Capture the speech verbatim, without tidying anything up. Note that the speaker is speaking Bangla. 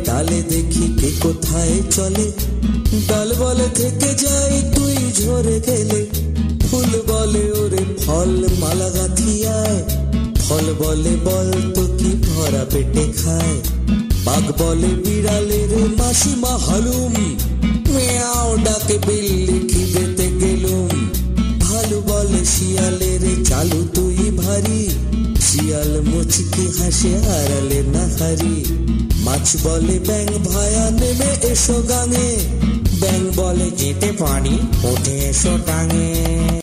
ডালে দেখি কে কোথায় চলে, ডাল বলে থেকে যাই তুই ঝরে গেলে, ফুল বলে ওরে ফল মালা গাঁথিয়ায়, ফল বলে বল তো কি ভরা পেটে খায়, বাঘ বলে বিড়ালের মাসিমা হালুম, মিয়াও ডাকে বিল্লি খিদেতে গেলুম, ভালু বলে শিয়ালের চালু তুই ভারী, শিয়াল মুচকি হাসে হারালে না হারি, মাছ বলে ব্যাং ভায়া নেমে এসো গাঙে, ব্যাং বলে যেতে পারি উঠে এসো টাঙে।